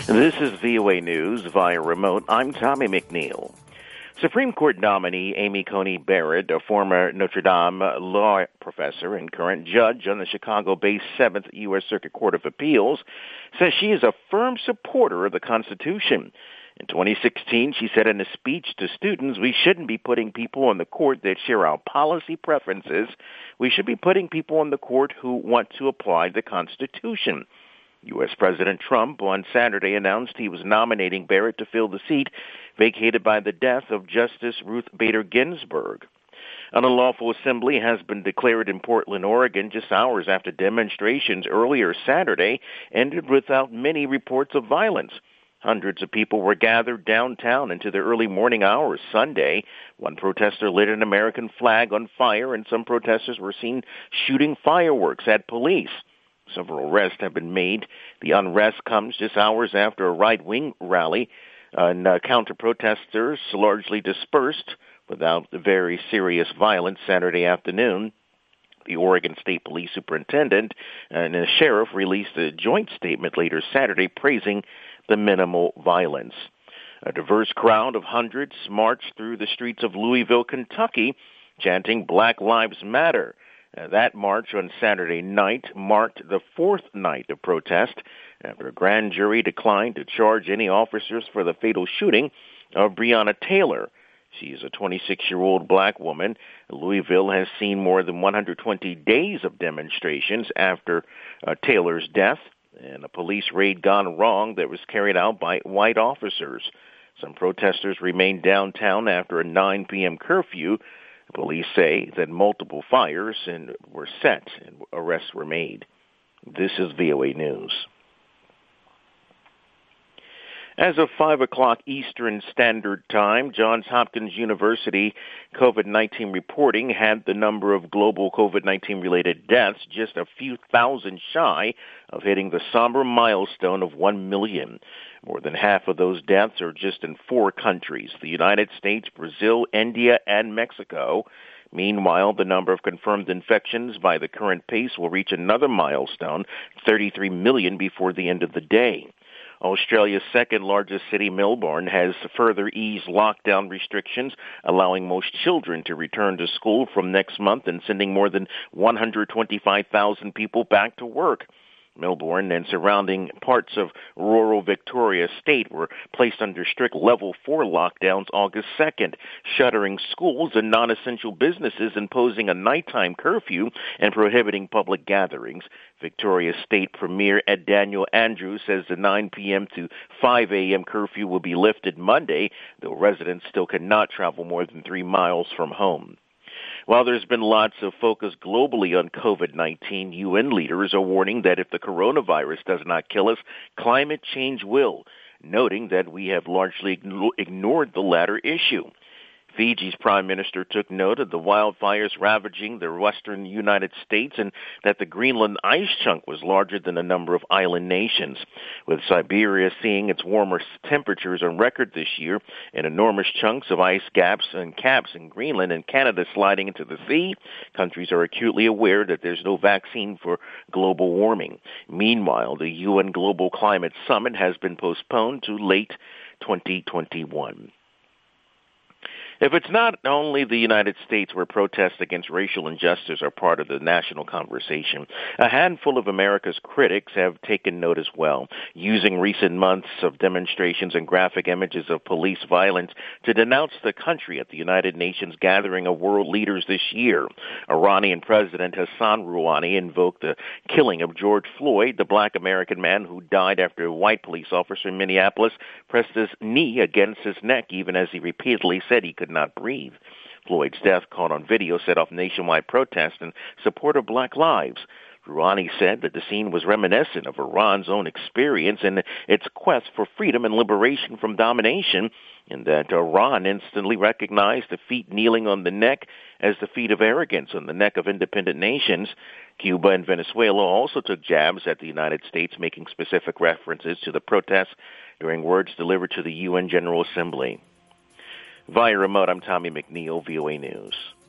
This is VOA News via remote. I'm Tommy McNeil. Supreme Court nominee Amy Coney Barrett, a former Notre Dame law professor and current judge on the Chicago-based 7th U.S. Circuit Court of Appeals, says she is a firm supporter of the Constitution. In 2016, she said in a speech to students, we shouldn't be putting people on the court that share our policy preferences. We should be putting people on the court who want to apply the Constitution. U.S. President Trump on Saturday announced he was nominating Barrett to fill the seat vacated by the death of Justice Ruth Bader Ginsburg. An unlawful assembly has been declared in Portland, Oregon, just hours after demonstrations earlier Saturday ended without many reports of violence. Hundreds of people were gathered downtown into the early morning hours Sunday. One protester lit an American flag on fire, and some protesters were seen shooting fireworks at police. Several arrests have been made. The unrest comes just hours after a right-wing rally, and counter-protesters largely dispersed without very serious violence Saturday afternoon. The Oregon State Police Superintendent and the sheriff released a joint statement later Saturday praising the minimal violence. A diverse crowd of hundreds marched through the streets of Louisville, Kentucky, chanting Black Lives Matter. That march on Saturday night marked the fourth night of protest after a grand jury declined to charge any officers for the fatal shooting of Breonna Taylor. She is a 26-year-old black woman. Louisville has seen more than 120 days of demonstrations after Taylor's death and a police raid gone wrong that was carried out by white officers. Some protesters remained downtown after a 9 p.m. curfew. Police say that multiple fires were set and arrests were made. This is VOA News. As of 5 o'clock Eastern Standard Time, Johns Hopkins University COVID-19 reporting had the number of global COVID-19 related deaths just a few thousand shy of hitting the somber milestone of 1 million. More than half of those deaths are just in 4 countries, the United States, Brazil, India, and Mexico. Meanwhile, the number of confirmed infections by the current pace will reach another milestone, 33 million, before the end of the day. Australia's second-largest city, Melbourne, has further eased lockdown restrictions, allowing most children to return to school from next month and sending more than 125,000 people back to work. Melbourne and surrounding parts of rural Victoria State were placed under strict Level 4 lockdowns August 2nd, shuttering schools and non-essential businesses, imposing a nighttime curfew and prohibiting public gatherings. Victoria State Premier Ed Daniel Andrews says the 9 p.m. to 5 a.m. curfew will be lifted Monday, though residents still cannot travel more than 3 miles from home. While there's been lots of focus globally on COVID-19, UN leaders are warning that if the coronavirus does not kill us, climate change will, noting that we have largely ignored the latter issue. Fiji's prime minister took note of the wildfires ravaging the western United States and that the Greenland ice chunk was larger than a number of island nations. With Siberia seeing its warmest temperatures on record this year and enormous chunks of ice caps in Greenland and Canada sliding into the sea, countries are acutely aware that there's no vaccine for global warming. Meanwhile, the UN Global Climate Summit has been postponed to late 2021. If it's not only the United States where protests against racial injustice are part of the national conversation, a handful of America's critics have taken note as well, using recent months of demonstrations and graphic images of police violence to denounce the country at the United Nations gathering of world leaders this year. Iranian President Hassan Rouhani invoked the killing of George Floyd, the black American man who died after a white police officer in Minneapolis pressed his knee against his neck even as he repeatedly said he could not breathe. Floyd's death, caught on video, set off nationwide protests in support of black lives. Rouhani said that the scene was reminiscent of Iran's own experience in its quest for freedom and liberation from domination, and that Iran instantly recognized the feet kneeling on the neck as the feet of arrogance on the neck of independent nations. Cuba and Venezuela also took jabs at the United States, making specific references to the protests during words delivered to the UN General Assembly. Via remote, I'm Tommy McNeil, VOA News.